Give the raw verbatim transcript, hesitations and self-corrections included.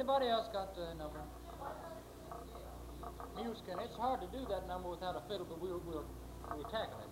Everybody else got the number. Muleskin. It's hard to do that number without a fiddle, but we were, we were, we were tackling it.